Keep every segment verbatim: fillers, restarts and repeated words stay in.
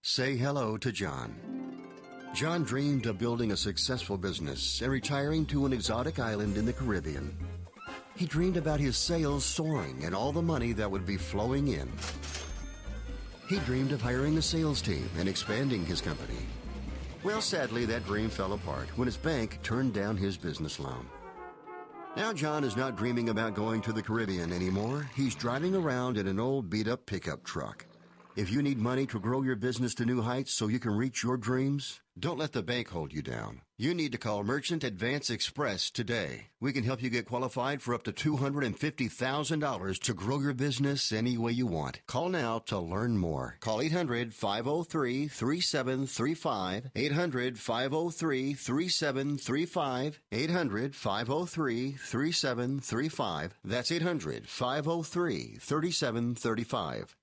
Say hello to John. John dreamed of building a successful business and retiring to an exotic island in the Caribbean. He dreamed about his sales soaring and all the money that would be flowing in. He dreamed of hiring a sales team and expanding his company. Well, sadly, that dream fell apart when his bank turned down his business loan. Now John is not dreaming about going to the Caribbean anymore. He's driving around in an old beat-up pickup truck. If you need money to grow your business to new heights so you can reach your dreams, don't let the bank hold you down. You need to call Merchant Advance Express today. We can help you get qualified for up to two hundred fifty thousand dollars to grow your business any way you want. Call now to learn more. Call eight hundred, five oh three, three seven three five, eight hundred, five oh three, three seven three five, eight hundred, five oh three, three seven three five. That's eight hundred, five oh three, three seven three five.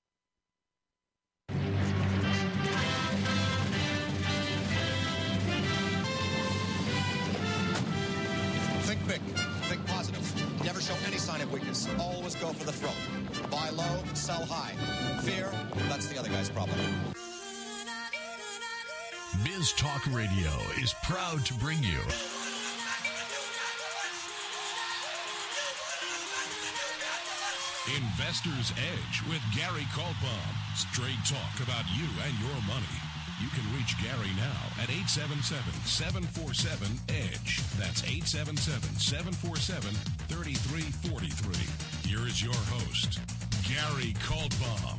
Think big. Think positive. Never show any sign of weakness. Always go for the throat. Buy low, sell high. Fear, that's the other guy's problem. Biz Talk Radio is proud to bring you Investor's Edge with Gary Kaltbaum. Straight talk about you and your money. You can reach Gary now at eight seven seven, seven four seven, E D G E. That's eight seven seven, seven four seven, three three four three. Here is your host, Gary Kaltbaum.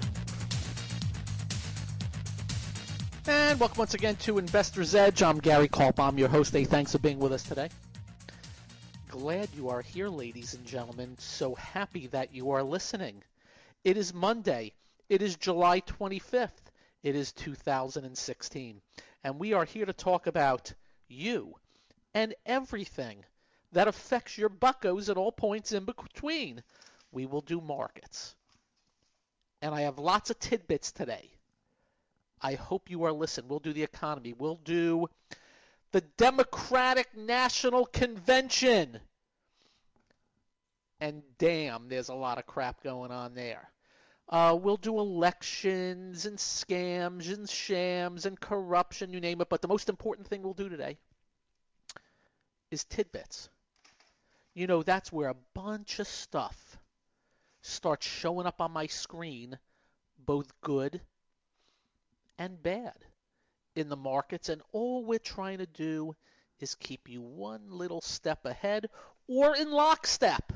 And welcome once again to Investor's Edge. I'm Gary Kaltbaum, your host. Hey, thanks for being with us today. Glad you are here, ladies and gentlemen. So happy that you are listening. It is Monday. It is July twenty-fifth. It is two thousand sixteen, and we are here to talk about you and everything that affects your buckos at all points in between. We will do markets, and I have lots of tidbits today. I hope you are listening. We'll do the economy. We'll do the Democratic National Convention, and damn, there's a lot of crap going on there. Uh, we'll do elections and scams and shams and corruption, you name it. But the most important thing we'll do today is tidbits. You know, that's where a bunch of stuff starts showing up on my screen, both good and bad, in the markets. And all we're trying to do is keep you one little step ahead or in lockstep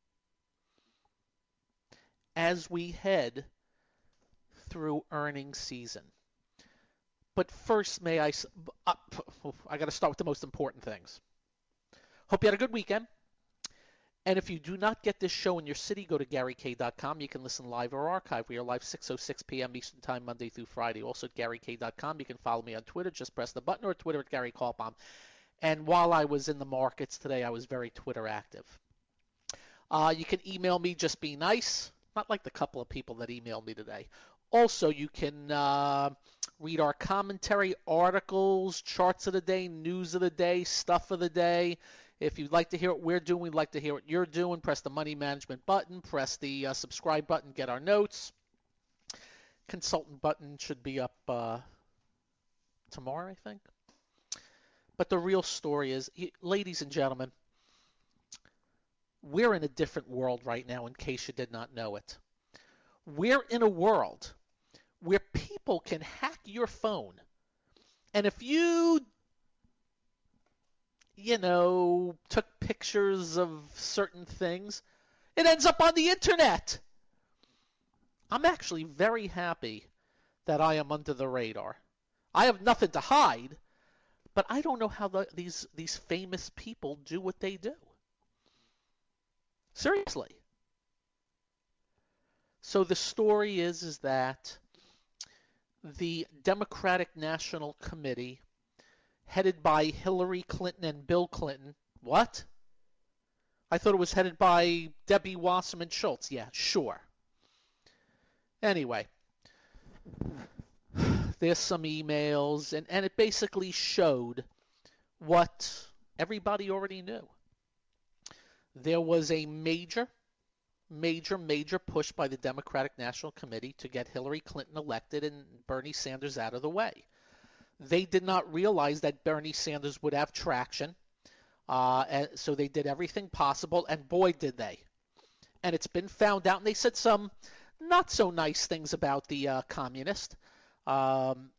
as we head through earnings season. But first, may I, uh, I got to start with the most important things. Hope you had a good weekend. And if you do not get this show in your city, go to Gary K dot com. You can listen live or archive. We are live six oh six p.m. Eastern Time, Monday through Friday. Also at Gary K dot com. You can follow me on Twitter. Just press the button, or Twitter at Gary Kaltbaum. And while I was in the markets today, I was very Twitter active. Uh, you can email me, just be nice. Not like the couple of people that emailed me today. Also, you can uh, read our commentary, articles, charts of the day, news of the day, stuff of the day. If you'd like to hear what we're doing, we'd like to hear what you're doing, press the money management button, press the uh, subscribe button, get our notes. Consultant button should be up uh, tomorrow, I think. But the real story is, ladies and gentlemen, we're in a different world right now, in case you did not know it. We're in a world where people can hack your phone. And if you, you know, took pictures of certain things, it ends up on the internet. I'm actually very happy that I am under the radar. I have nothing to hide, but I don't know how the, these, these famous people do what they do. Seriously. So the story is, is that the Democratic National Committee, headed by Hillary Clinton and Bill Clinton, what? I thought it was headed by Debbie Wasserman Schultz. Yeah, sure. Anyway, there's some emails, and, and it basically showed what everybody already knew. There was a major major, major push by the Democratic National Committee to get Hillary Clinton elected and Bernie Sanders out of the way. They did not realize that Bernie Sanders would have traction, uh, and so they did everything possible, and boy, did they. And it's been found out, and they said some not so nice things about the uh, communist. Um,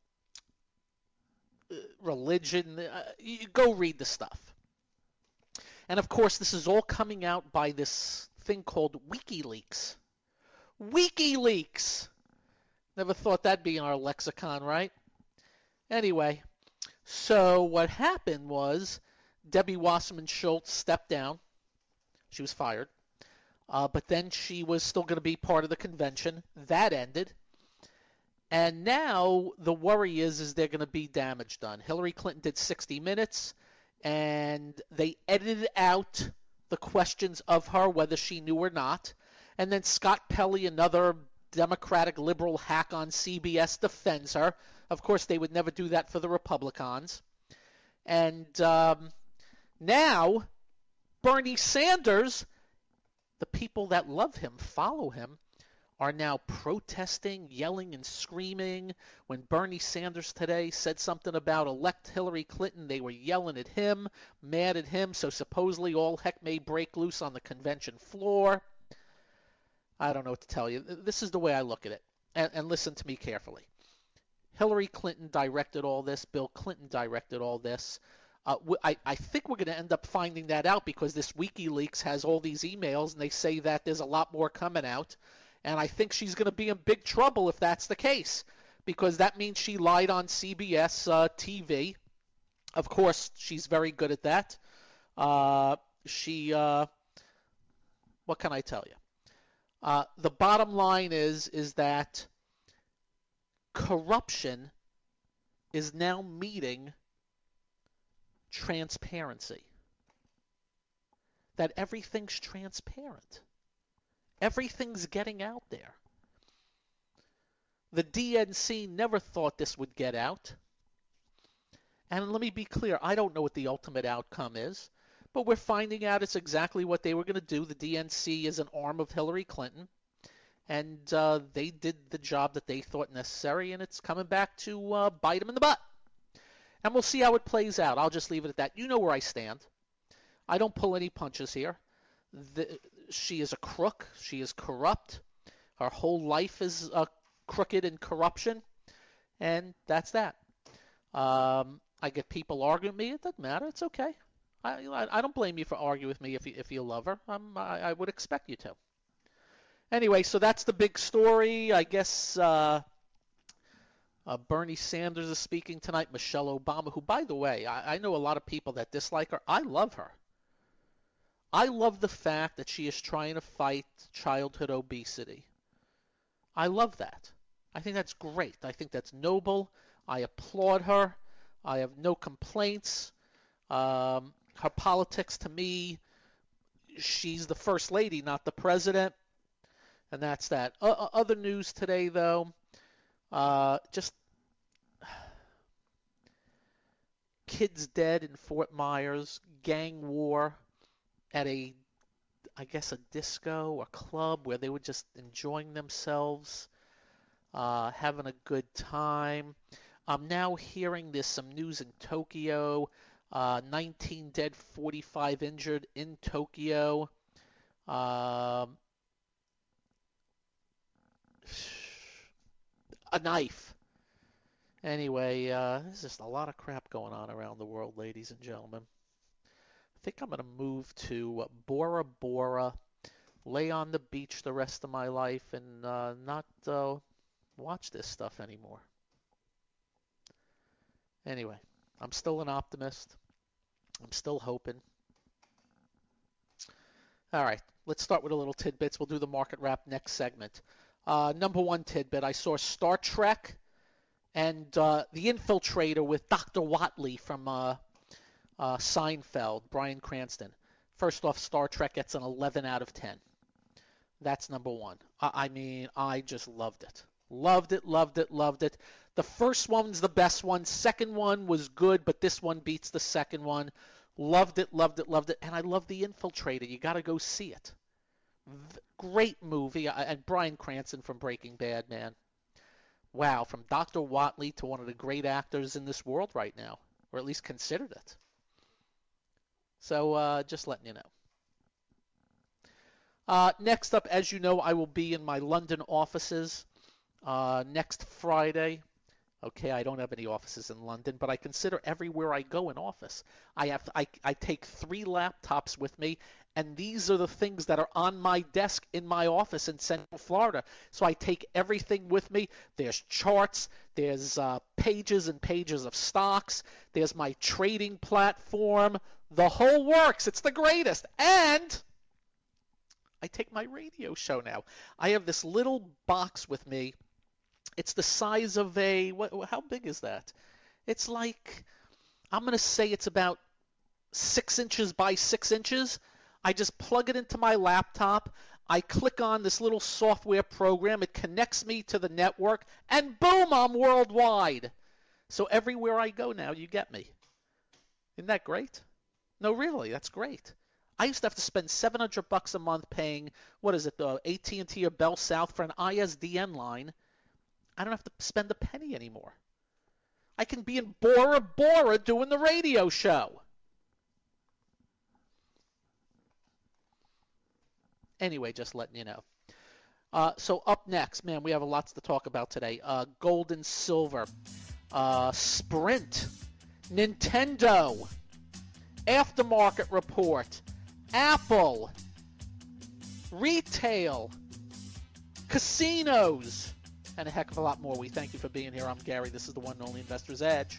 religion, uh, you go read the stuff. And of course, this is all coming out by this thing called WikiLeaks. WikiLeaks! Never thought that'd be in our lexicon, right? Anyway, so what happened was Debbie Wasserman Schultz stepped down. She was fired. Uh, but then she was still going to be part of the convention. That ended. And now the worry is, is there going to be damage done. Hillary Clinton did sixty minutes. And they edited out the questions of her, whether she knew or not. And then Scott Pelley, another Democratic liberal hack on C B S, defends her. Of course, they would never do that for the Republicans. And um, now, Bernie Sanders, the people that love him, follow him, are now protesting, yelling, and screaming. When Bernie Sanders today said something about elect Hillary Clinton, they were yelling at him, mad at him, so supposedly all heck may break loose on the convention floor. I don't know what to tell you. This is the way I look at it. And, and listen to me carefully. Hillary Clinton directed all this. Bill Clinton directed all this. Uh, I, I think we're going to end up finding that out because this WikiLeaks has all these emails, and they say that there's a lot more coming out. And I think she's going to be in big trouble if that's the case, because that means she lied on C B S uh, T V. Of course, she's very good at that. Uh, she, uh, what can I tell you? Uh, the bottom line is, is that corruption is now meeting transparency. That everything's transparent. Everything's getting out there. The D N C never thought this would get out. And let me be clear, I don't know what the ultimate outcome is, but we're finding out it's exactly what they were going to do. The D N C is an arm of Hillary Clinton, and uh, they did the job that they thought necessary, and it's coming back to uh, bite them in the butt. And we'll see how it plays out. I'll just leave it at that. You know where I stand. I don't pull any punches here. The, she is a crook. She is corrupt. Her whole life is uh, crooked and corruption, and that's that. Um, I get people arguing with me. It doesn't matter. It's okay. I I don't blame you for arguing with me if you, if you love her. I'm, I, I would expect you to. Anyway, so that's the big story. I guess uh, uh, Bernie Sanders is speaking tonight. Michelle Obama, who, by the way, I, I know a lot of people that dislike her. I love her. I love the fact that she is trying to fight childhood obesity. I love that. I think that's great. I think that's noble. I applaud her. I have no complaints. Um, her politics, to me, she's the first lady, not the president. And that's that. O- other news today, though, uh, just kids dead in Fort Myers, gang war at a, I guess, a disco or club where they were just enjoying themselves, uh, having a good time. I'm now hearing there's some news in Tokyo, uh, nineteen dead, forty-five injured in Tokyo. Um, a knife. Anyway, uh, there's just a lot of crap going on around the world, ladies and gentlemen. I think I'm going to move to Bora Bora, lay on the beach the rest of my life, and uh, not uh, watch this stuff anymore. Anyway, I'm still an optimist. I'm still hoping. All right, let's start with a little tidbits. We'll do the market wrap next segment. Uh, number one tidbit, I saw Star Trek and uh, The Infiltrator with Doctor Watley from uh, uh, Seinfeld, Bryan Cranston. First off, Star Trek gets an eleven out of ten. That's number one. I, I mean, I just loved it. Loved it, loved it, loved it. The first one's the best one. Second one was good, but this one beats the second one. Loved it, loved it, loved it. And I love The Infiltrator. You got to go see it. V- great movie. I, and Bryan Cranston from Breaking Bad, man. Wow, from Doctor Watley to one of the great actors in this world right now, or at least considered it. So uh, just letting you know. Uh, next up, as you know, I will be in my London offices uh, next Friday. Okay, I don't have any offices in London, but I consider everywhere I go an office. I have I, I take three laptops with me, and these are the things that are on my desk in my office in Central Florida. So I take everything with me. There's charts, there's uh, pages and pages of stocks, there's my trading platform, the whole works. It's the greatest. And I take my radio show now. I have this little box with me. It's the size of a, what, how big is that? It's like, I'm going to say it's about six inches by six inches. I just plug it into my laptop. I click on this little software program. It connects me to the network, and boom, I'm worldwide. So everywhere I go now, you get me. Isn't that great? No, really, that's great. I used to have to spend seven hundred bucks a month paying, what is it, uh, A T and T or Bell South for an I S D N line. I don't have to spend a penny anymore. I can be in Bora Bora doing the radio show. Anyway, just letting you know. Uh, so up next, man, we have lots to talk about today. Uh, gold and silver, uh, Sprint, Nintendo, aftermarket report, Apple, retail, casinos, and a heck of a lot more. We thank you for being here. I'm Gary. This is the one and only Investor's Edge.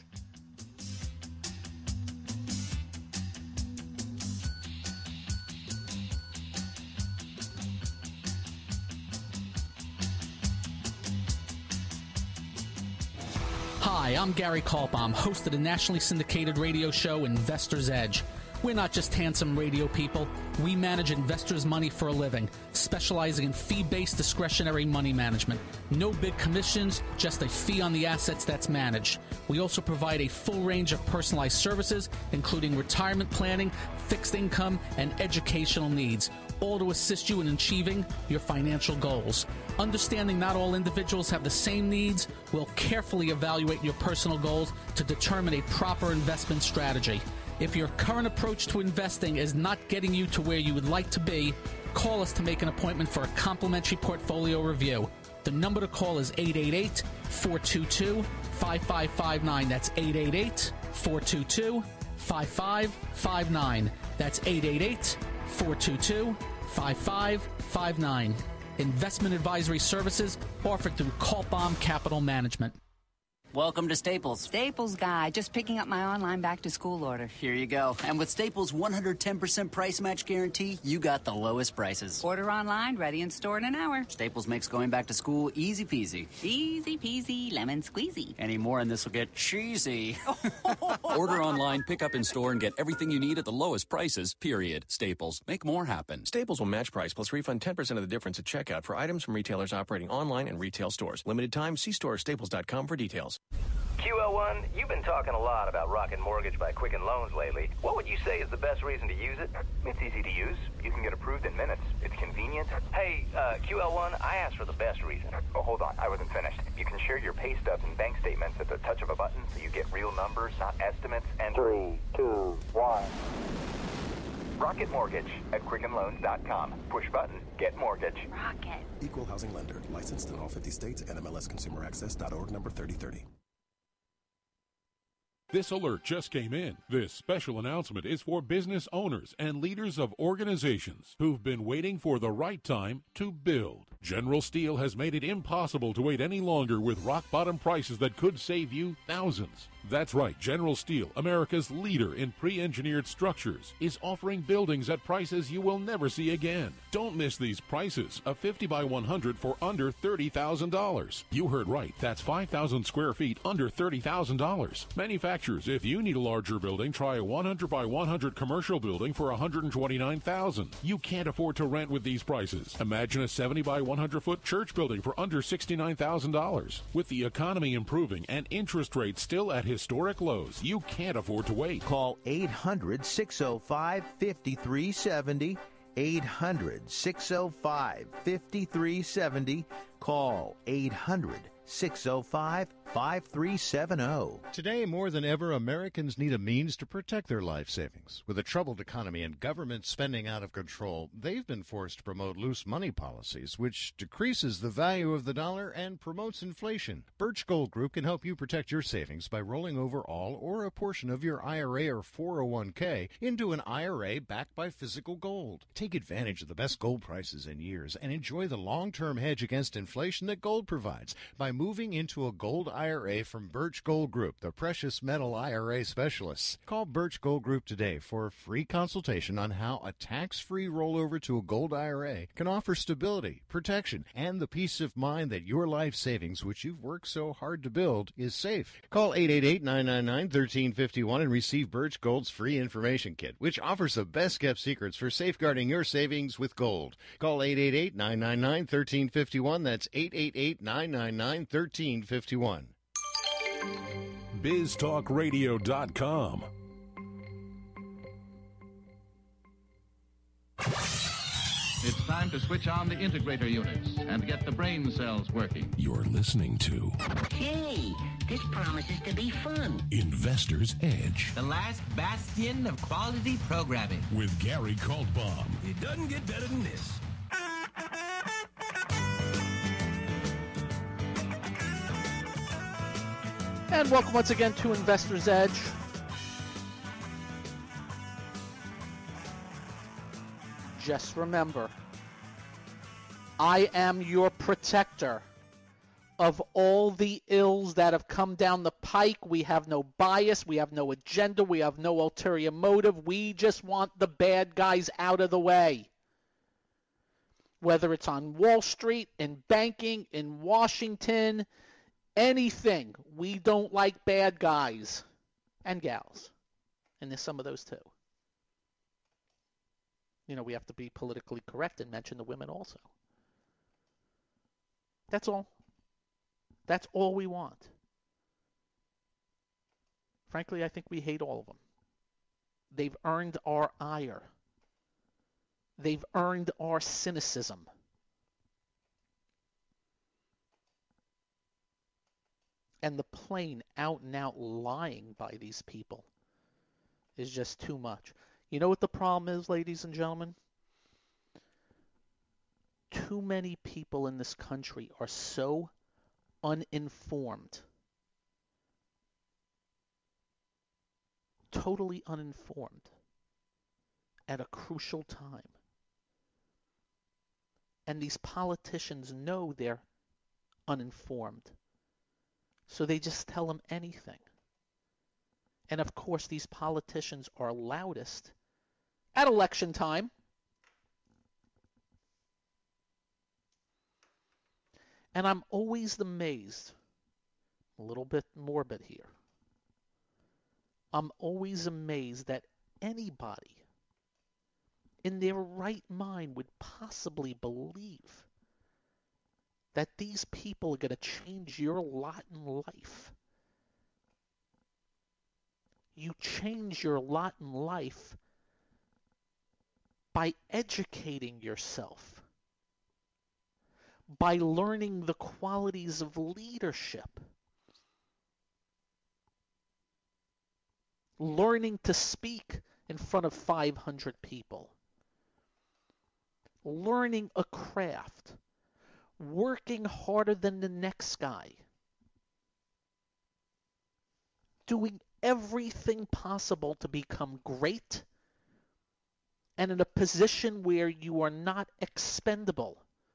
Hi, I'm Gary Kaltbaum, host of the nationally syndicated radio show Investor's Edge. We're not just handsome radio people. We manage investors' money for a living, specializing in fee-based discretionary money management. No big commissions, just a fee on the assets that's managed. We also provide a full range of personalized services, including retirement planning, fixed income, and educational needs, all to assist you in achieving your financial goals. Understanding not all individuals have the same needs, we'll carefully evaluate your personal goals to determine a proper investment strategy. If your current approach to investing is not getting you to where you would like to be, call us to make an appointment for a complimentary portfolio review. The number to call is eight eight eight, four two two, five five five nine. That's eight eight eight, four two two, five five five nine. That's eight eight eight, four two two, five five five nine. Investment advisory services offered through Kaltbaum Capital Management. Welcome to Staples. Staples guy, just picking up my online back-to-school order. Here you go. And with Staples' one hundred ten percent price match guarantee, you got the lowest prices. Order online, ready in store in an hour. Staples makes going back to school easy peasy. Easy peasy, lemon squeezy. Any more and this will get cheesy. Order online, pick up in store, and get everything you need at the lowest prices, period. Staples. Make more happen. Staples will match price plus refund ten percent of the difference at checkout for items from retailers operating online and retail stores. Limited time. See store staples dot com for details. Q L one, you've been talking a lot about Rocket Mortgage by Quicken Loans lately. What would you say is the best reason to use it? It's easy to use. You can get approved in minutes. It's convenient. Hey, uh, Q L one, I asked for the best reason. Oh, hold on. I wasn't finished. You can share your pay stubs and bank statements at the touch of a button, so you get real numbers, not estimates, and... Three, two, one... Rocket Mortgage at Quicken Loans dot com. Push button, get mortgage. Rocket. Equal housing lender. Licensed in all fifty states. N M L S Consumer Access dot org number thirty thirty. This alert just came in. This special announcement is for business owners and leaders of organizations who've been waiting for the right time to build. General Steel has made it impossible to wait any longer with rock-bottom prices that could save you thousands. That's right, General Steel, America's leader in pre-engineered structures, is offering buildings at prices you will never see again. Don't miss these prices. A fifty by one hundred for under thirty thousand dollars. You heard right. That's five thousand square feet under thirty thousand dollars. Manufacturers, if you need a larger building, try a one hundred by one hundred commercial building for one hundred twenty-nine thousand dollars. You can't afford to rent with these prices. Imagine a seventy by one hundred foot church building for under sixty-nine thousand dollars. With the economy improving and interest rates still at historic lows, you can't afford to wait. Call eight hundred, six oh five, five three seven oh, eight hundred, six oh five, five three seven oh. Call eight hundred, six oh five, five three seven oh. Today, more than ever, Americans need a means to protect their life savings. With a troubled economy and government spending out of control, they've been forced to promote loose money policies, which decreases the value of the dollar and promotes inflation. Birch Gold Group can help you protect your savings by rolling over all or a portion of your I R A or four oh one k into an I R A backed by physical gold. Take advantage of the best gold prices in years and enjoy the long-term hedge against inflation that gold provides by moving into a gold I R A from Birch Gold Group, the precious metal I R A specialists. Call Birch Gold Group today for a free consultation on how a tax-free rollover to a gold I R A can offer stability, protection, and the peace of mind that your life savings, which you've worked so hard to build, is safe. Call eight eight eight, nine nine nine, one three five one and receive Birch Gold's free information kit, which offers the best-kept secrets for safeguarding your savings with gold. Call eight eight eight, nine nine nine, one three five one. That's eight eight eight, nine nine nine, one three five one. biz talk radio dot com. It's time to switch on the integrator units and get the brain cells working. You're listening to Hey, this promises to be fun. Investor's Edge The last bastion of quality programming. with Gary Kaltbaum. It doesn't get better than this. And welcome once again to Investor's Edge. Just remember, I am your protector of all the ills that have come down the pike. We have no bias, we have no agenda, we have no ulterior motive. We just want the bad guys out of the way. Whether it's on Wall Street, in banking, in Washington, anything. We don't like bad guys and gals. And there's some of those too. You know, we have to be politically correct and mention the women also. That's all. That's all we want. Frankly, I think we hate all of them. They've earned our ire. They've earned our cynicism. And the plain out and out lying by these people is just too much. You know what the problem is, ladies and gentlemen? Too many people in this country are so uninformed, totally uninformed at a crucial time. And these politicians know they're uninformed, so they just tell them anything. And of course, these politicians are loudest at election time. And I'm always amazed, a little bit morbid here, I'm always amazed that anybody in their right mind would possibly believe that these people are going to change your lot in life. You change your lot in life by educating yourself, by learning the qualities of leadership, learning to speak in front of five hundred people, learning a craft, working harder than the next guy, doing everything possible to become great and in a position where you are not expendable.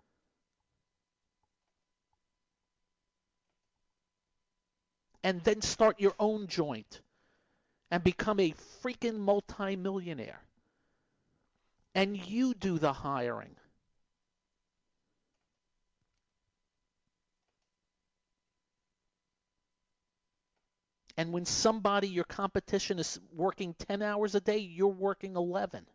And then start your own joint and become a freaking multimillionaire. And you do the hiring. And when somebody, your competition, is working ten hours a day, you're working eleven.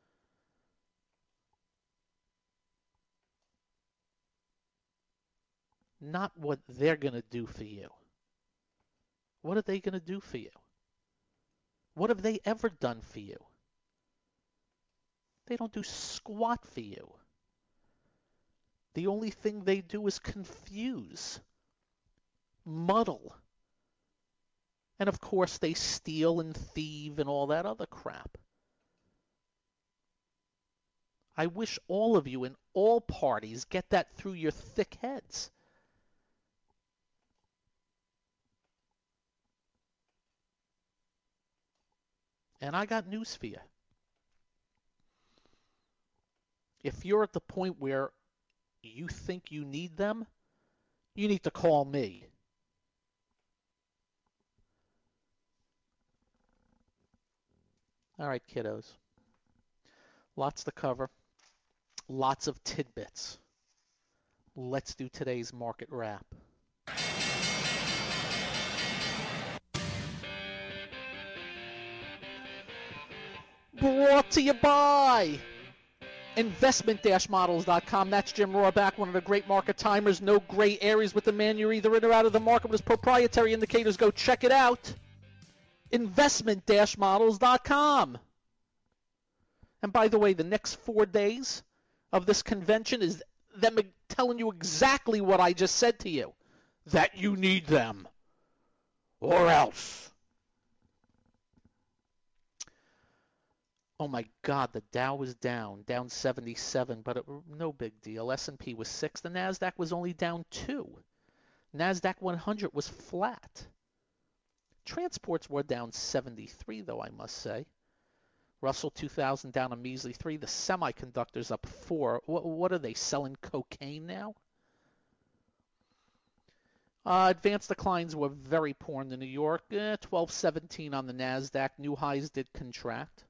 Not what they're going to do for you. What are they going to do for you? What have they ever done for you? They don't do squat for you. The only thing they do is confuse, muddle. And of course they steal and thieve and all that other crap. I wish all of you in all parties get that through your thick heads. And I got news for you. If you're at the point where you think you need them, you need to call me. All right, kiddos. Lots to cover. Lots of tidbits. Let's do today's market wrap. Brought to you by investment dash models dot com. That's Jim Rohrback, one of the great market timers. No gray areas with the man. You're either in or out of the market with his proprietary indicators. Go check it out. investment dash models dot com. And by the way, the next four days of this convention is them telling you exactly what I just said to you. That you need them. Or else. Oh my God, the Dow was down, down seventy-seven, but it, no big deal. S and P was six. The NASDAQ was only down two. NASDAQ one hundred was flat. Transports were down seventy-three, though, I must say. Russell two thousand down a measly three. The semiconductors up four. What, what are they, selling cocaine now? Uh, advanced declines were very poor in the New York. Eh, twelve seventeen on the NASDAQ. New highs did contract.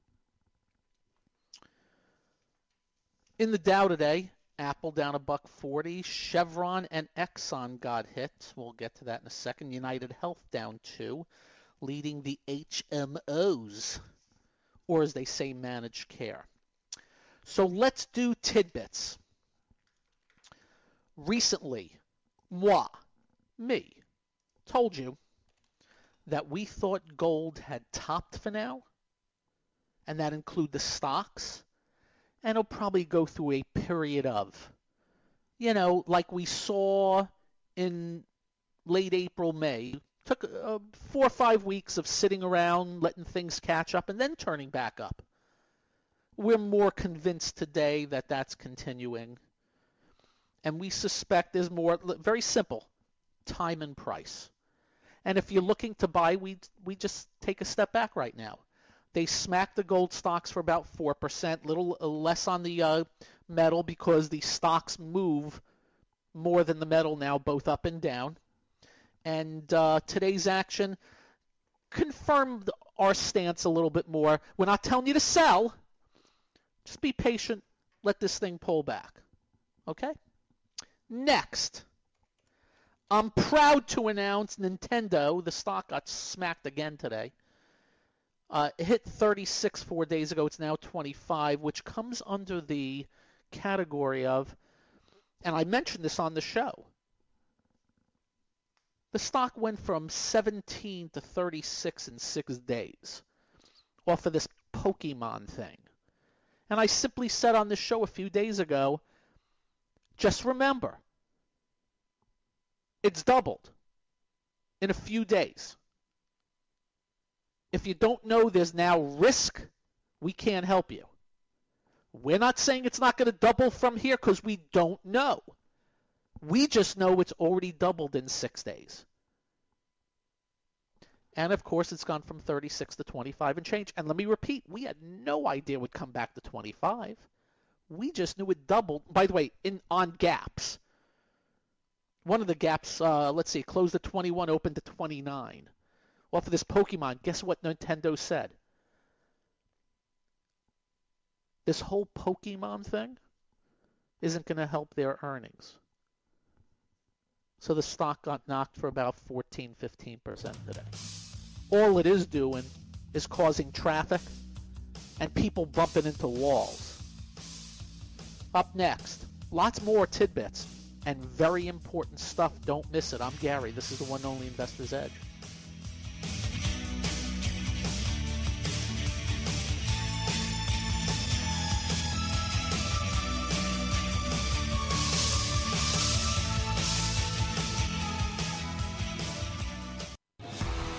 In the Dow today, Apple down a buck forty. Chevron and Exxon got hit. We'll get to that in a second. United Health down two, leading the H M Os, or as they say, managed care. So let's do tidbits. Recently, moi, me, told you that we thought gold had topped for now, and that include the stocks. And it'll probably go through a period of, you know, like we saw in late April, May. Took uh, four or five weeks of sitting around, letting things catch up, and then turning back up. We're more convinced today that that's continuing. And we suspect there's more, very simple, time and price. And if you're looking to buy, we we just take a step back right now. They smacked the gold stocks for about four percent, a little less on the uh, metal because the stocks move more than the metal now, both up and down. And uh, today's action confirmed our stance a little bit more. We're not telling you to sell. Just be patient. Let this thing pull back. Okay? Next. I'm proud to announce Nintendo, the stock got smacked again today. Uh, it hit thirty-six four days ago. It's now twenty-five, which comes under the category of, and I mentioned this on the show, the stock went from seventeen to thirty-six in six days off of this Pokemon thing. And I simply said on the show a few days ago, just remember, it's doubled in a few days. If you don't know there's now risk, we can't help you. We're not saying it's not going to double from here because we don't know. We just know it's already doubled in six days. And, of course, it's gone from thirty-six to twenty-five and change. And let me repeat, we had no idea it would come back to twenty-five. We just knew it doubled. By the way, in on gaps. One of the gaps, uh, let's see, closed at twenty-one, opened to twenty-nine. Well, for this Pokemon, guess what Nintendo said? This whole Pokemon thing isn't going to help their earnings. So the stock got knocked for about fourteen, fifteen percent today. All it is doing is causing traffic and people bumping into walls. Up next, lots more tidbits and very important stuff. Don't miss it. I'm Gary. This is the one and only Investor's Edge.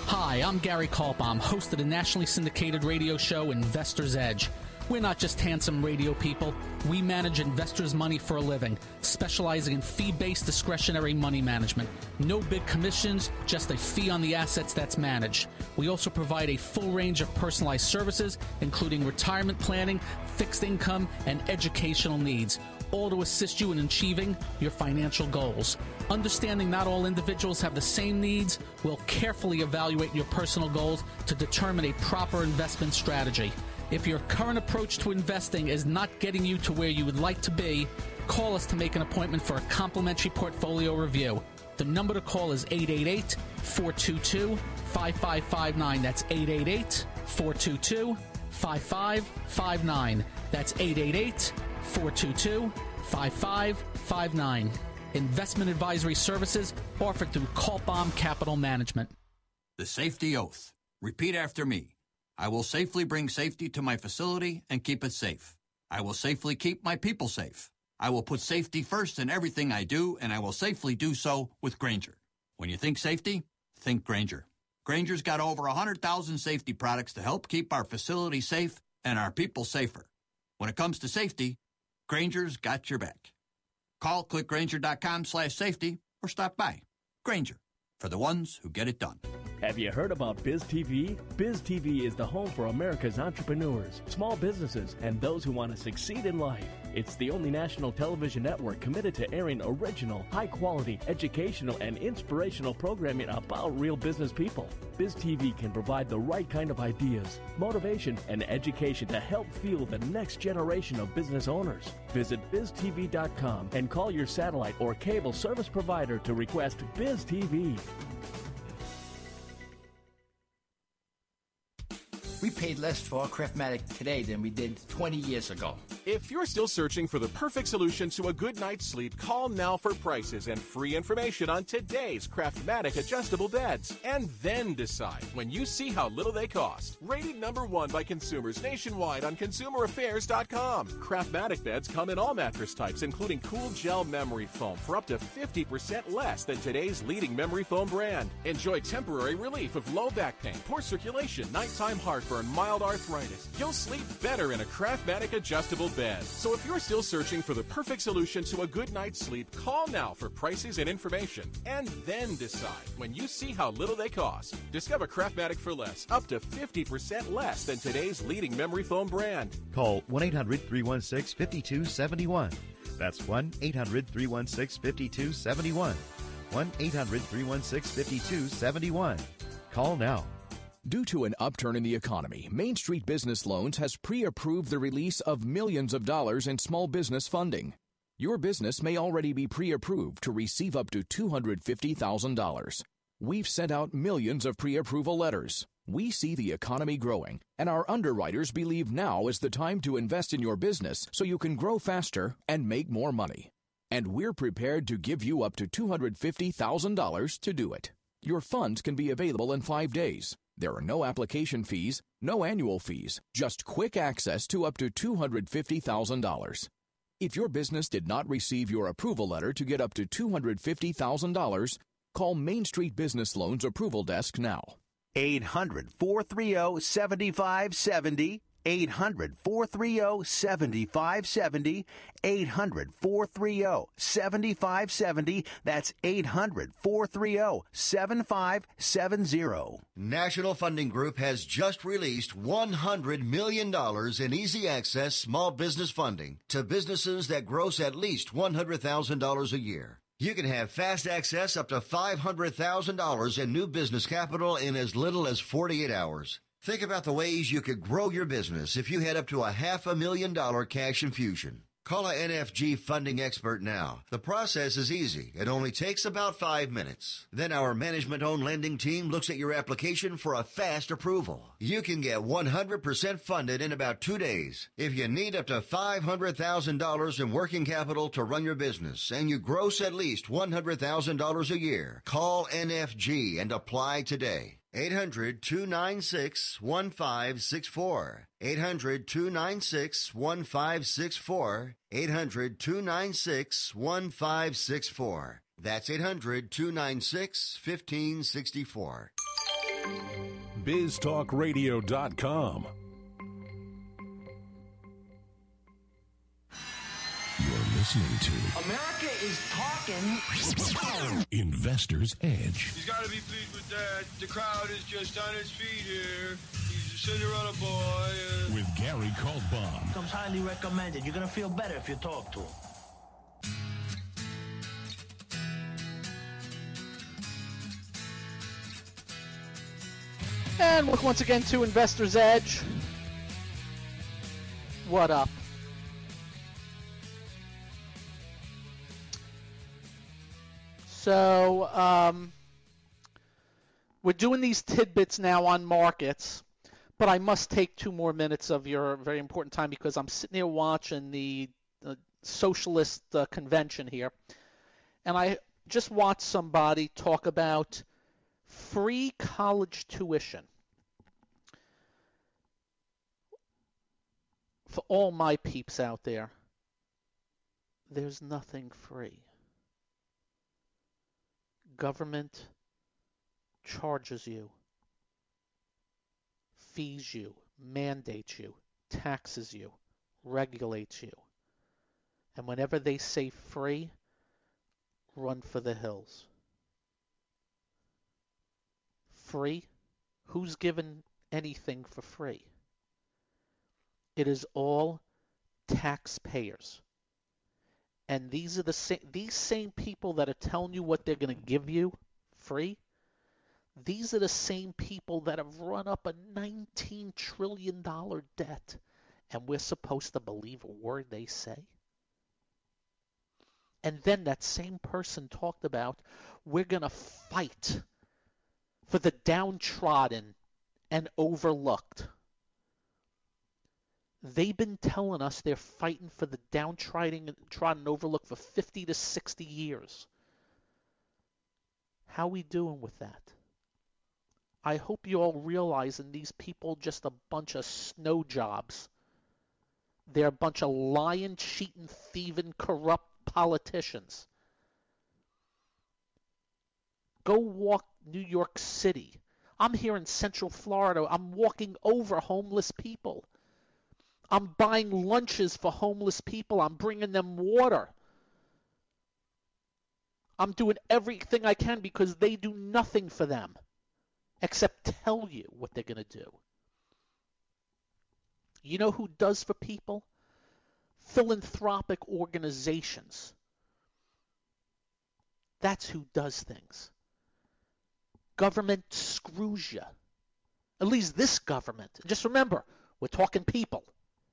Hi, I'm Gary Kaltbaum, host of the nationally syndicated radio show Investor's Edge. We're not just handsome radio people. We manage investors' money for a living, specializing in fee-based discretionary money management. No big commissions, just a fee on the assets that's managed. We also provide a full range of personalized services, including retirement planning, fixed income, and educational needs, all to assist you in achieving your financial goals. Understanding not all individuals have the same needs, we'll carefully evaluate your personal goals to determine a proper investment strategy. If your current approach to investing is not getting you to where you would like to be, call us to make an appointment for a complimentary portfolio review. The number to call is eight eight eight, four two two, five five five nine. That's eight eight eight, four two two, five five five nine. That's eight eight eight, four two two, five five five nine. Investment advisory services offered through Kaltbaum Capital Management. The safety oath. Repeat after me. I will safely bring safety to my facility and keep it safe. I will safely keep my people safe. I will put safety first in everything I do, and I will safely do so with Grainger. When you think safety, think Grainger. Grainger's got over one hundred thousand safety products to help keep our facility safe and our people safer. When it comes to safety, Grainger's got your back. Call click grainger dot com slash safety or stop by. Grainger, for the ones who get it done. Have you heard about BizTV? BizTV is the home for America's entrepreneurs, small businesses, and those who want to succeed in life. It's the only national television network committed to airing original, high-quality, educational, and inspirational programming about real business people. BizTV can provide the right kind of ideas, motivation, and education to help fuel the next generation of business owners. Visit biz T V dot com and call your satellite or cable service provider to request BizTV. We paid less for our Craftmatic today than we did twenty years ago. If you're still searching for the perfect solution to a good night's sleep, call now for prices and free information on today's Craftmatic adjustable beds. And then decide when you see how little they cost. Rated number one by consumers nationwide on consumer affairs dot com. Craftmatic beds come in all mattress types, including cool gel memory foam for up to fifty percent less than today's leading memory foam brand. Enjoy temporary relief of low back pain, poor circulation, nighttime heartburn, mild arthritis. You'll sleep better in a Craftmatic adjustable bed. So if you're still searching for the perfect solution to a good night's sleep, call now for prices and information. And then decide when you see how little they cost. Discover Craftmatic for less, up to fifty percent less than today's leading memory foam brand. Call one eight hundred, three one six, five two seven one. That's one eight hundred, three one six, five two seven one. one eight hundred, three one six, five two seven one. Call now. Due to an upturn in the economy, Main Street Business Loans has pre-approved the release of millions of dollars in small business funding. Your business may already be pre-approved to receive up to two hundred fifty thousand dollars. We've sent out millions of pre-approval letters. We see the economy growing, and our underwriters believe now is the time to invest in your business so you can grow faster and make more money. And we're prepared to give you up to two hundred fifty thousand dollars to do it. Your funds can be available in five days. There are no application fees, no annual fees, just quick access to up to two hundred fifty thousand dollars. If your business did not receive your approval letter to get up to two hundred fifty thousand dollars, call Main Street Business Loans Approval Desk now. eight hundred, four three zero, seven five seven zero. eight hundred, four three zero, seven five seven zero. eight hundred, four three zero, seven five seven zero. That's eight hundred, four three zero, seven five seven zero. National Funding Group has just released one hundred million dollars in easy access small business funding to businesses that gross at least one hundred thousand dollars a year. You can have fast access up to five hundred thousand dollars in new business capital in as little as forty-eight hours. Think about the ways you could grow your business if you had up to a half a million dollar cash infusion. Call a N F G funding expert now. The process is easy. It only takes about five minutes. Then our management-owned lending team looks at your application for a fast approval. You can get one hundred percent funded in about two days. If you need up to five hundred thousand dollars in working capital to run your business and you gross at least one hundred thousand dollars a year, call N F G and apply today. eight hundred, two nine six, one five six four. eight hundred, two nine six, one five six four. eight hundred, two nine six, one five six four. That's eight hundred, two nine six, one five six four. biz talk radio dot com. You're listening to America is talking. Investor's Edge. He's got to be pleased with that. The crowd is just on its feet here. He's a Cinderella boy. Uh... With Gary Kaltbaum. Comes highly recommended. You're going to feel better if you talk to him. And welcome once again to Investor's Edge. What up? So, um, we're doing these tidbits now on markets, but I must take two more minutes of your very important time because I'm sitting here watching the, the socialist uh, convention here, and I just watched somebody talk about free college tuition for all my peeps out there. There's nothing free. Government charges you, fees you, mandates you, taxes you, regulates you. And whenever they say free, run for the hills. Free? Who's given anything for free? It is all taxpayers. And these are the same, these same people that are telling you what they're going to give you free. These are the same people that have run up a nineteen trillion dollars debt, and we're supposed to believe a word they say. And then that same person talked about, we're going to fight for the downtrodden and overlooked. They've been telling us they're fighting for the downtrodden and overlooked for fifty to sixty years. How are we doing with that? I hope you all realizing these people just a bunch of snow jobs. They're a bunch of lying, cheating, thieving, corrupt politicians. Go walk New York City. I'm here in Central Florida. I'm walking over homeless people. I'm buying lunches for homeless people. I'm bringing them water. I'm doing everything I can because they do nothing for them except tell you what they're going to do. You know who does for people? Philanthropic organizations. That's who does things. Government screws you. At least this government. Just remember, we're talking people.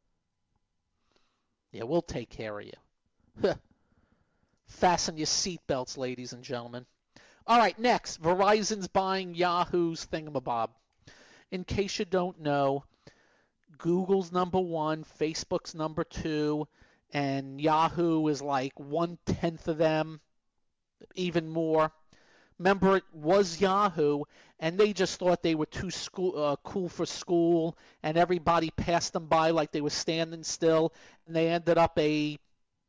Yeah, we'll take care of you. Fasten your seatbelts, ladies and gentlemen. All right, next. Verizon's buying Yahoo's thingamabob. In case you don't know, Google's number one, Facebook's number two, and Yahoo is like one-tenth of them, even more. Remember, it was Yahoo, and they just thought they were too school, uh, cool for school, and everybody passed them by like they were standing still, and they ended up a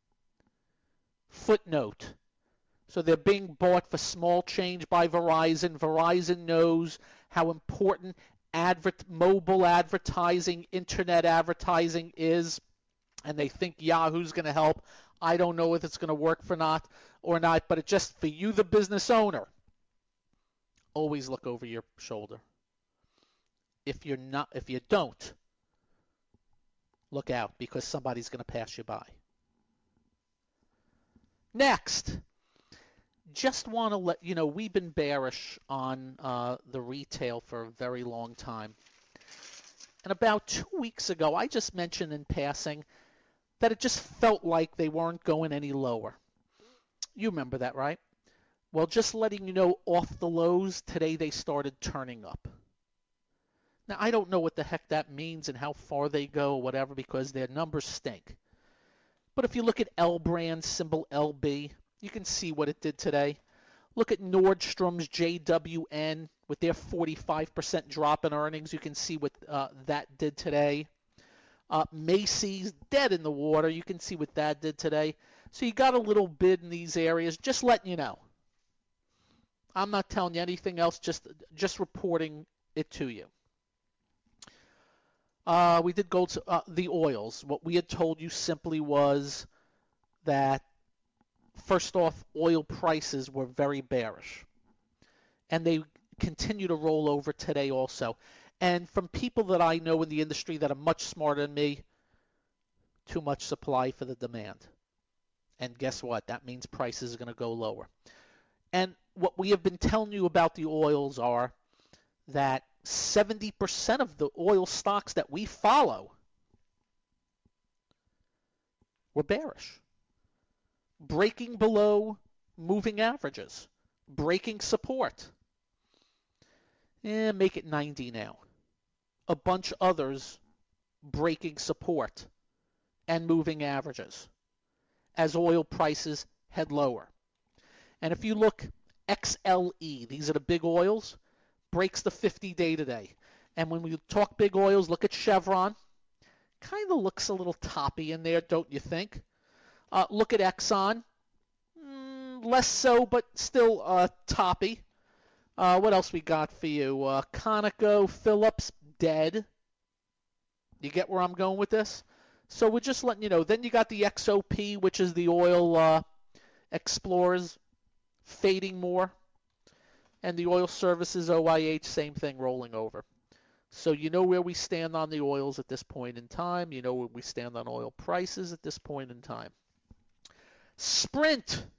footnote. So they're being bought for small change by Verizon. Verizon knows how important adver- mobile advertising, internet advertising is, and they think Yahoo's going to help. I don't know if it's going to work for not or not, but it just for you, the business owner, always look over your shoulder. If you're not, if you don't, look out because somebody's going to pass you by. Next, just want to let you know we've been bearish on uh, the retail for a very long time. And about two weeks ago, I just mentioned in passing that it just felt like they weren't going any lower. You remember that, right? Well, just letting you know, off the lows, today they started turning up. Now, I don't know what the heck that means and how far they go or whatever because their numbers stink. But if you look at L brand, symbol L B, you can see what it did today. Look at Nordstrom's J W N with their forty-five percent drop in earnings. You can see what uh, that did today. Uh, Macy's dead in the water. You can see what that did today. So you got a little bid in these areas. Just letting you know. I'm not telling you anything else. Just just reporting it to you. Uh, we did gold, uh, the oils. What we had told you simply was that, first off, oil prices were very bearish. And they continue to roll over today also. And from people that I know in the industry that are much smarter than me, too much supply for the demand. And guess what? That means prices are going to go lower. And what we have been telling you about the oils are that seventy percent of the oil stocks that we follow were bearish. Breaking below moving averages. Breaking support. Eh, make it ninety now. A bunch others breaking support and moving averages as oil prices head lower. And if you look, X L E, these are the big oils, breaks the fifty-day today. And when we talk big oils, look at Chevron. Kind of looks a little toppy in there, don't you think? Uh, look at Exxon. Mm, less so, but still uh, toppy. Uh, what else we got for you? Uh, Conoco, Phillips, dead. You get where I'm going with this? So we're just letting you know. Then you got the X O P, which is the oil uh, explorers, fading more. And the oil services, O I H, same thing, rolling over. So you know where we stand on the oils at this point in time. You know where we stand on oil prices at this point in time. Sprint.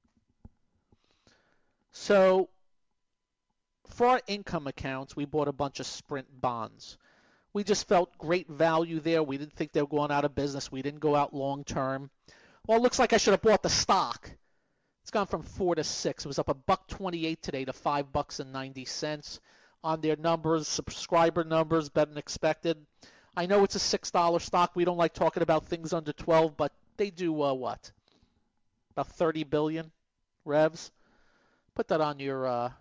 So for our income accounts, we bought a bunch of Sprint bonds. We just felt great value there. We didn't think they were going out of business. We didn't go out long term. Well, it looks like I should have bought the stock. It's gone from four to six. It was up a buck twenty-eight today to five bucks and ninety cents on their numbers, subscriber numbers, better than expected. I know it's a six dollar stock. We don't like talking about things under twelve, but they do uh, what? About thirty billion revs. Put that on your uh,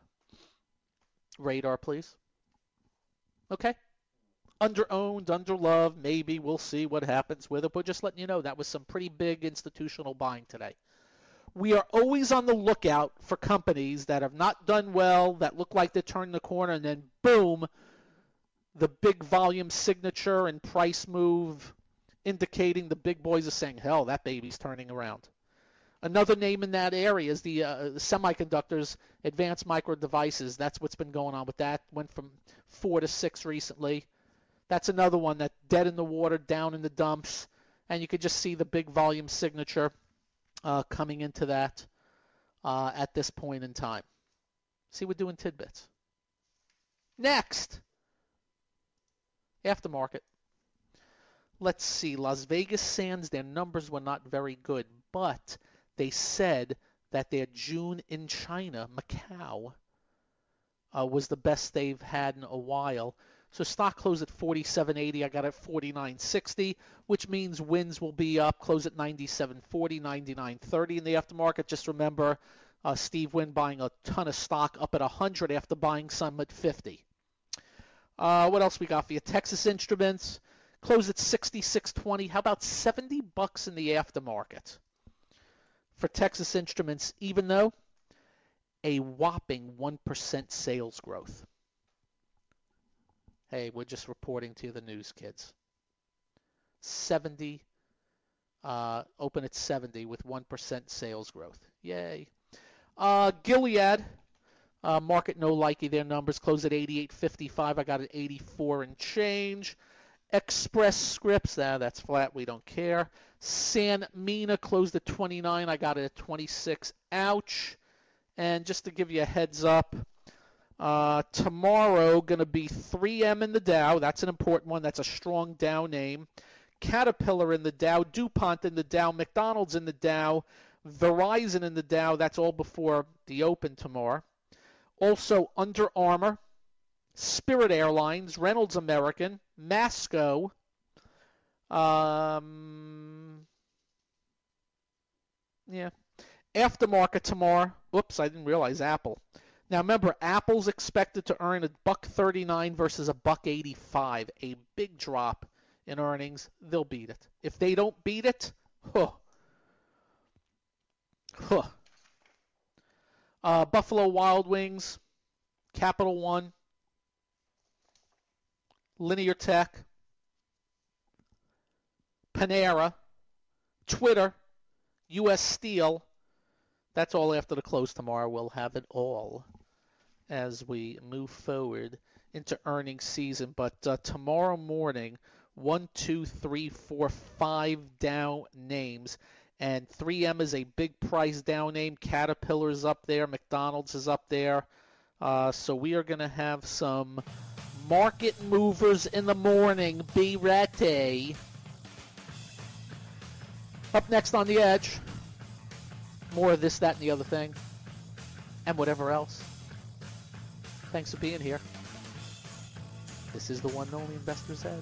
radar, please. Okay. Under-owned, under-loved, maybe. We'll see what happens with it. But just letting you know, that was some pretty big institutional buying today. We are always on the lookout for companies that have not done well, that look like they're turning the corner, and then boom, the big volume signature and price move indicating the big boys are saying, hell, that baby's turning around. Another name in that area is the, uh, the semiconductors, Advanced Micro Devices. That's what's been going on with that. Went from four to six recently. That's another one that dead in the water, down in the dumps, and you could just see the big volume signature uh, coming into that uh, at this point in time. See, we're doing tidbits. Next, aftermarket. Let's see, Las Vegas Sands, their numbers were not very good, but they said that their June in China, Macau, uh, was the best they've had in a while. So stock closed at forty-seven eighty. I got it at forty-nine sixty, which means wins will be up. Close at ninety-seven forty, ninety-nine thirty in the aftermarket. Just remember, uh, Steve Wynn buying a ton of stock up at one hundred after buying some at fifty. Uh, what else we got for you? Texas Instruments closed at sixty-six twenty. How about seventy bucks in the aftermarket for Texas Instruments, even though a whopping one percent sales growth. Hey, we're just reporting to you the news, kids. seventy, uh, open at seventy with one percent sales growth. Yay. Uh, Gilead, uh, market no likey. Their numbers close at eighty-eight fifty-five. I got it eighty-four and change. Express Scripts, nah, that's flat. We don't care. Sanmina closed at twenty-nine. I got it at twenty-six. Ouch. And just to give you a heads up, Uh, tomorrow, going to be three M in the Dow. That's an important one. That's a strong Dow name. Caterpillar in the Dow. DuPont in the Dow. McDonald's in the Dow. Verizon in the Dow. That's all before the open tomorrow. Also, Under Armour, Spirit Airlines, Reynolds American, Masco. Um, yeah. Aftermarket tomorrow. Oops, I didn't realize Apple. Now remember, Apple's expected to earn a buck thirty-nine versus a buck eighty-five. A big drop in earnings. They'll beat it. If they don't beat it, huh. Huh. Uh, Buffalo Wild Wings, Capital One, Linear Tech, Panera, Twitter, U S Steel. That's all after the close tomorrow. We'll have it all as we move forward into earnings season. But uh, tomorrow morning, one, two, three, four, five down names. And three M is a big price down name. Caterpillar's up there. McDonald's is up there. Uh, so we are going to have some market movers in the morning. Be ready. Up next on The Edge, more of this, that, and the other thing, and whatever else. Thanks for being here. This is the one and only Investor's Edge.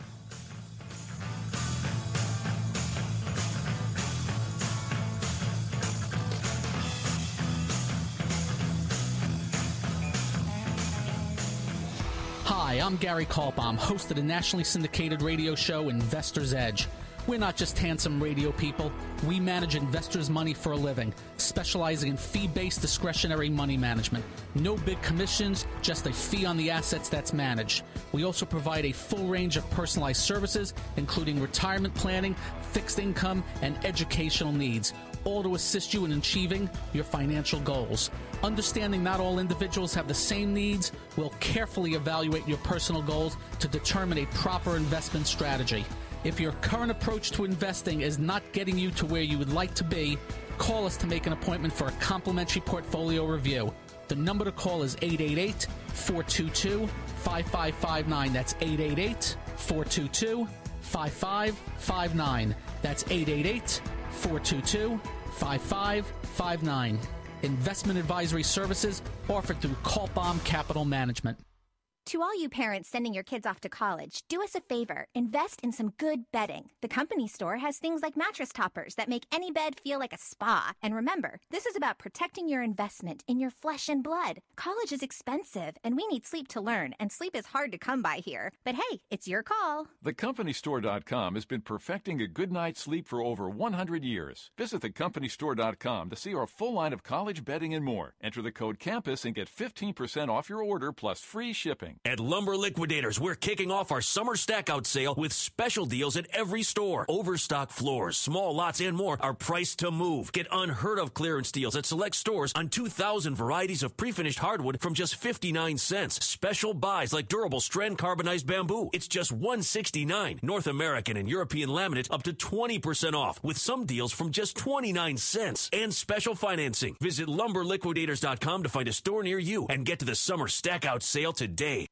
Hi, I'm Gary Kaltbaum, host of the nationally syndicated radio show Investor's Edge. We're not just handsome radio people. We manage investors' money for a living, specializing in fee-based discretionary money management. No big commissions, just a fee on the assets that's managed. We also provide a full range of personalized services, including retirement planning, fixed income, and educational needs, all to assist you in achieving your financial goals. Understanding not all individuals have the same needs, we'll carefully evaluate your personal goals to determine a proper investment strategy. If your current approach to investing is not getting you to where you would like to be, call us to make an appointment for a complimentary portfolio review. The number to call is eight eight eight, four two two, five five five nine. That's eight eight eight, four two two, five five five nine. That's eight eight eight, four two two, five five five nine. Investment advisory services offered through Kaltbaum Capital Management. To all you parents sending your kids off to college, do us a favor. Invest in some good bedding. The company store has things like mattress toppers that make any bed feel like a spa. And remember, this is about protecting your investment in your flesh and blood. College is expensive, and we need sleep to learn, and sleep is hard to come by here. But hey, it's your call. the company store dot com has been perfecting a good night's sleep for over one hundred years. Visit the company store dot com to see our full line of college bedding and more. Enter the code CAMPUS and get fifteen percent off your order plus free shipping. At Lumber Liquidators, we're kicking off our summer stack-out sale with special deals at every store. Overstock floors, small lots, and more are priced to move. Get unheard-of clearance deals at select stores on two thousand varieties of pre-finished hardwood from just fifty-nine cents. Special buys like durable strand carbonized bamboo. It's just one hundred sixty-nine dollars. North American and European laminate up to twenty percent off, with some deals from just twenty-nine cents. And special financing. Visit lumber liquidators dot com to find a store near you and get to the summer stack-out sale today.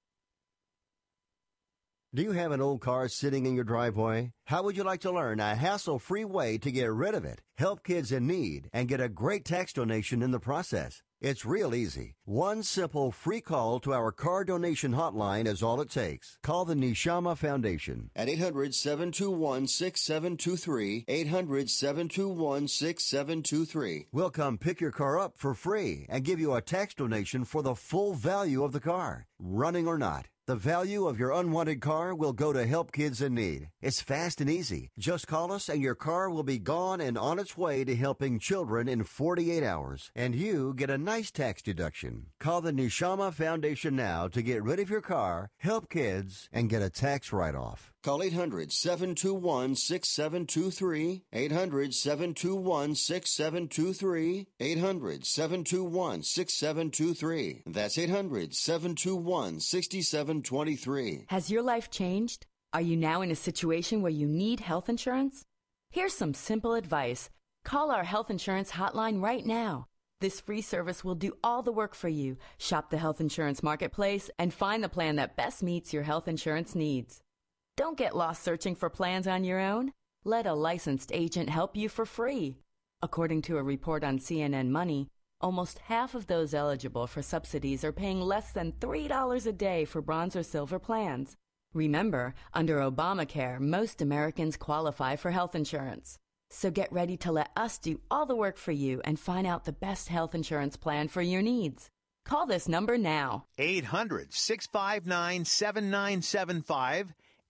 Do you have an old car sitting in your driveway? How would you like to learn a hassle-free way to get rid of it, help kids in need, and get a great tax donation in the process? It's real easy. One simple free call to our car donation hotline is all it takes. Call the Neshama Foundation at eight hundred, seven two one, six seven two three, eight hundred, seven two one, six seven two three. We'll come pick your car up for free and give you a tax donation for the full value of the car, running or not. The value of your unwanted car will go to help kids in need. It's fast and easy. Just call us and your car will be gone and on its way to helping children in forty-eight hours. And you get a nice tax deduction. Call the Neshama Foundation now to get rid of your car, help kids, and get a tax write-off. Call eight hundred, seven two one, six seven two three, eight hundred, seven two one, six seven two three, eight hundred, seven two one, six seven two three. That's eight hundred, seven two one, six seven two three. Has your life changed? Are you now in a situation where you need health insurance? Here's some simple advice. Call our health insurance hotline right now. This free service will do all the work for you. Shop the health insurance marketplace and find the plan that best meets your health insurance needs. Don't get lost searching for plans on your own. Let a licensed agent help you for free. According to a report on C N N Money, almost half of those eligible for subsidies are paying less than three dollars a day for bronze or silver plans. Remember, under Obamacare, most Americans qualify for health insurance. So get ready to let us do all the work for you and find out the best health insurance plan for your needs. Call this number now. eight hundred, six five nine, seven nine seven five.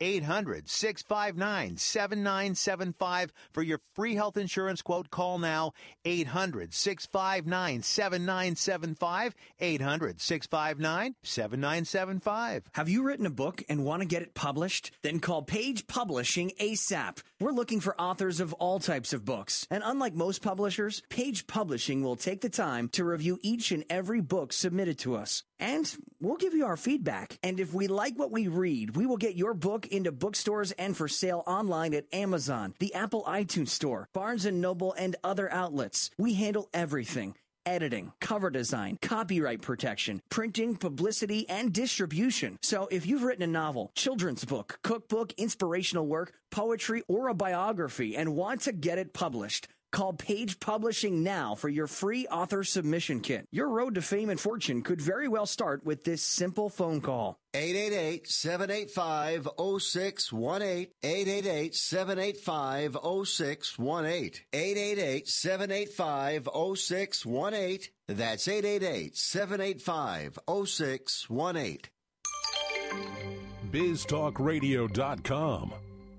eight hundred, six five nine, seven nine seven five. For your free health insurance quote, call now, eight hundred, six five nine, seven nine seven five, eight hundred, six five nine, seven nine seven five. Have you written a book and want to get it published? Then call Page Publishing ASAP. We're looking for authors of all types of books. And unlike most publishers, Page Publishing will take the time to review each and every book submitted to us. And we'll give you our feedback. And if we like what we read, we will get your book into bookstores and for sale online at Amazon, the Apple iTunes Store, Barnes and Noble, and other outlets. We handle everything. Editing, cover design, copyright protection, printing, publicity, and distribution. So if you've written a novel, children's book, cookbook, inspirational work, poetry, or a biography and want to get it published, call Page Publishing now for your free author submission kit. Your road to fame and fortune could very well start with this simple phone call. eight eight eight, seven eight five, zero six one eight. eight eight eight, seven eight five, zero six one eight. eight eight eight, seven eight five, zero six one eight. That's eight eight eight, seven eight five, zero six one eight. biz talk radio dot com.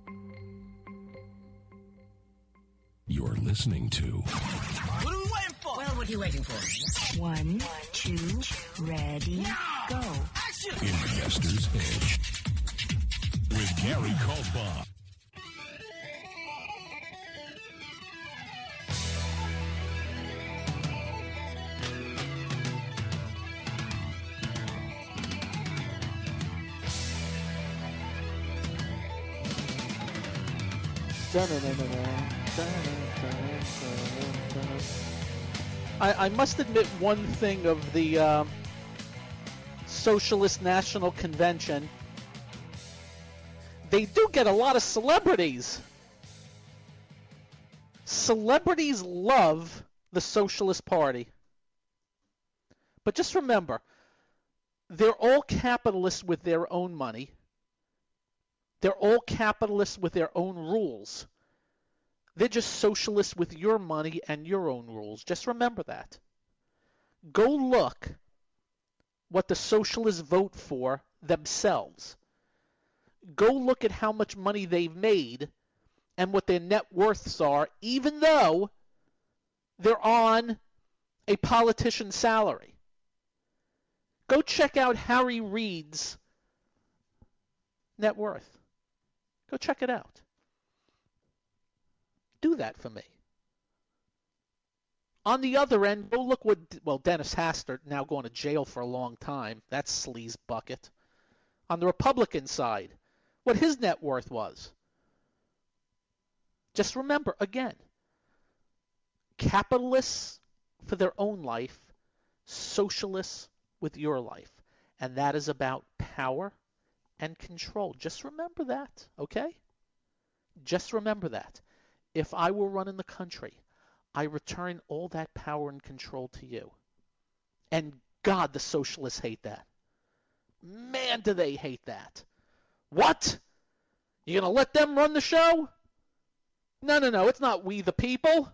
You're listening to What are we waiting for? Well, what are you waiting for? One, two, ready, go. Action! Investor's Edge with Gary Kaltbaum. I, I must admit one thing of the uh, Socialist National Convention. They do get a lot of celebrities. Celebrities love the Socialist Party. But just remember, they're all capitalists with their own money. They're all capitalists with their own rules. They're just socialists with your money and your own rules. Just remember that. Go look what the socialists vote for themselves. Go look at how much money they've made and what their net worths are, even though they're on a politician's salary. Go check out Harry Reid's net worth. Go check it out. Do that for me. On the other end, go look what, well, Dennis Hastert, now going to jail for a long time. That's sleaze bucket. On the Republican side, what his net worth was. Just remember, again, capitalists for their own life, socialists with your life. And that is about power and control. Just remember that, okay? Just remember that. If I were running the country, I return all that power and control to you. And God, the socialists hate that. Man, do they hate that. What? You going to let them run the show? No, no, no. It's not we the people.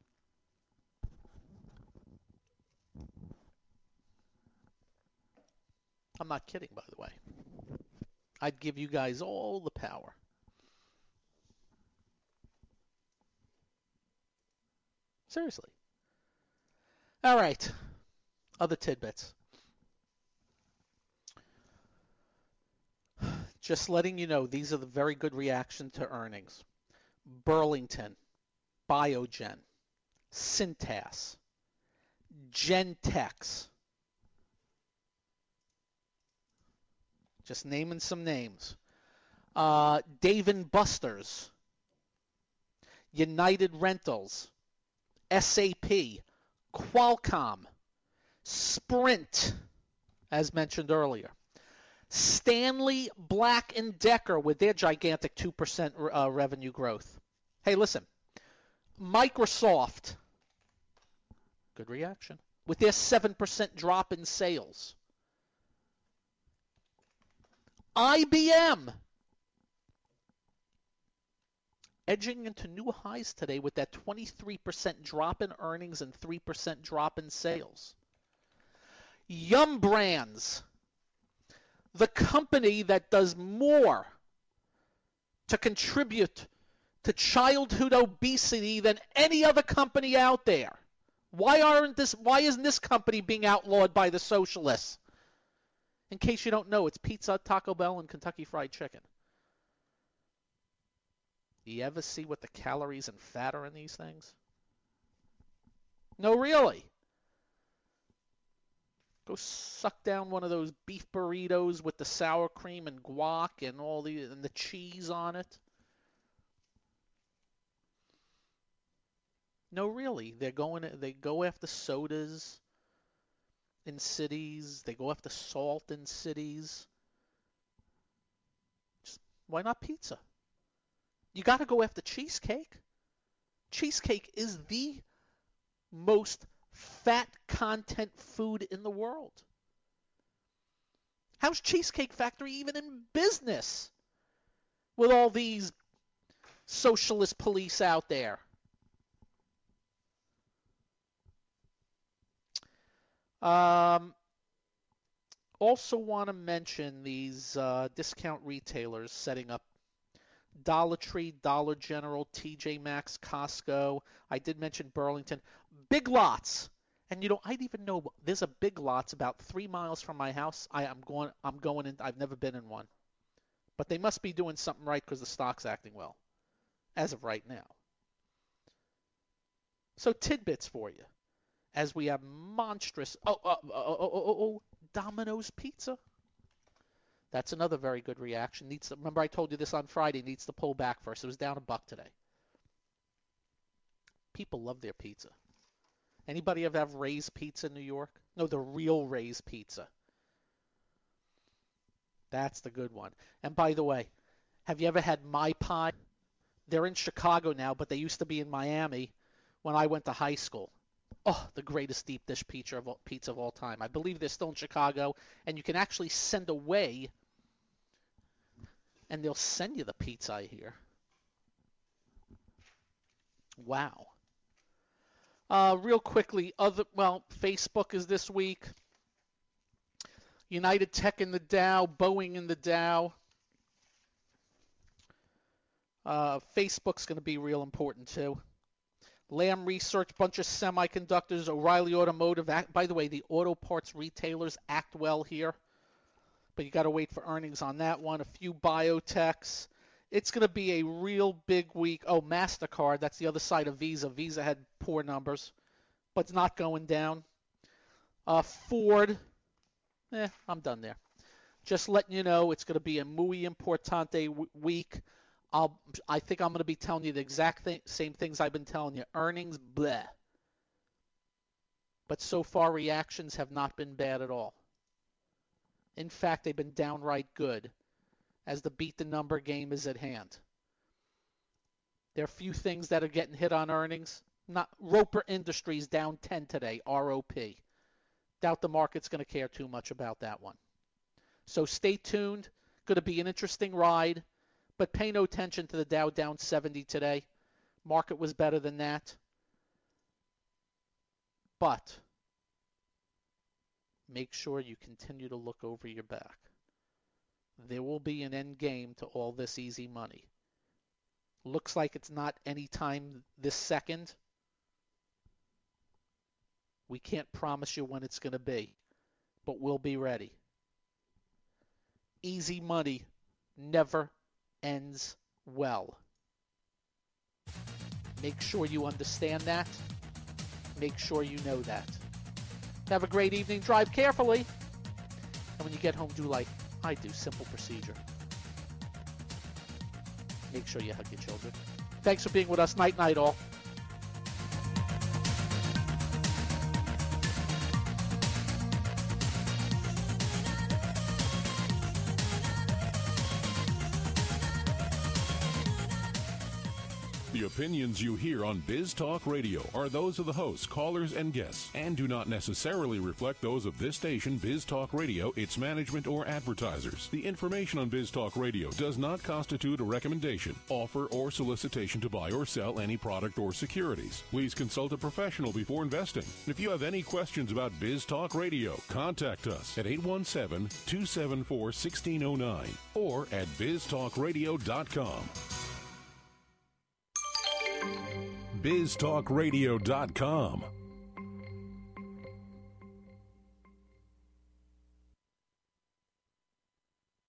I'm not kidding, by the way. I'd give you guys all the power. Seriously. All right. Other tidbits. Just letting you know, these are the very good reaction to earnings. Burlington, Biogen, Cintas, Gentex. Just naming some names. Uh, Dave and Buster's, United Rentals, S A P, Qualcomm, Sprint, as mentioned earlier, Stanley Black and Decker with their gigantic two percent uh, revenue growth. Hey, listen, Microsoft, good reaction, with their seven percent drop in sales. I B M, edging into new highs today with that twenty-three percent drop in earnings and three percent drop in sales. Yum Brands, the company that does more to contribute to childhood obesity than any other company out there. Why aren't this? Why isn't this company being outlawed by the socialists? In case you don't know, it's Pizza, Taco Bell, and Kentucky Fried Chicken. You ever see what the calories and fat are in these things? No, really. Go suck down one of those beef burritos with the sour cream and guac and all the and the cheese on it. No, really. They're going. They go after sodas in cities. They go after salt in cities. Just, why not pizza? You got to go after cheesecake. Cheesecake is the most fat content food in the world. How's Cheesecake Factory even in business with all these socialist police out there? Um, also want to mention these uh, discount retailers setting up Dollar Tree, Dollar General, T J Maxx, Costco. I did mention Burlington. Big Lots. And you know, I didn't even know there's a Big Lots about three miles from my house. I am going I'm going in I've never been in one. But they must be doing something right because the stock's acting well. As of right now. So tidbits for you. As we have monstrous oh oh oh oh oh, oh, oh Domino's Pizza. That's another very good reaction. Needs to, remember I told you this on Friday, needs to pull back first. It was down a buck today. People love their pizza. Anybody ever have Ray's Pizza in New York? No, the real Ray's Pizza. That's the good one. And by the way, have you ever had My Pie? They're in Chicago now, but they used to be in Miami when I went to high school. Oh, the greatest deep dish pizza of all, pizza of all time. I believe they're still in Chicago, and you can actually send away, and they'll send you the pizza, I hear. Wow. Uh, real quickly, other well, Facebook is this week. United Tech in the Dow, Boeing in the Dow. Uh, Facebook's going to be real important too. Lam Research, bunch of semiconductors, O'Reilly Automotive. Act, by the way, the auto parts retailers act well here, but you got to wait for earnings on that one. A few biotechs. It's going to be a real big week. Oh, MasterCard, that's the other side of Visa. Visa had poor numbers, but it's not going down. Uh, Ford, eh, I'm done there. Just letting you know it's going to be a muy importante w- week. I'll, I think I'm going to be telling you the exact thing, same things I've been telling you. Earnings, bleh. But so far, reactions have not been bad at all. In fact, they've been downright good as the beat the number game is at hand. There are a few things that are getting hit on earnings. Not Roper Industries down ten today, R O P. Doubt the market's going to care too much about that one. So stay tuned. Going to be an interesting ride. But pay no attention to the Dow down seventy today. Market was better than that. But make sure you continue to look over your back. There will be an end game to all this easy money. Looks like it's not any time this second. We can't promise you when it's going to be, but we'll be ready. Easy money never ends well. Make sure you understand that. Make sure you know that. Have a great evening. Drive carefully. And when you get home, do like I do. Simple procedure. Make sure you hug your children. Thanks for being with us. Night, night, all. The opinions you hear on Biz Talk Radio are those of the hosts, callers, and guests, and do not necessarily reflect those of this station, Biz Talk Radio, its management, or advertisers. The information on Biz Talk Radio does not constitute a recommendation, offer, or solicitation to buy or sell any product or securities. Please consult a professional before investing. If you have any questions about Biz Talk Radio, contact us at eight one seven, two seven four, one six zero nine or at biz talk radio dot com. biz talk radio dot com,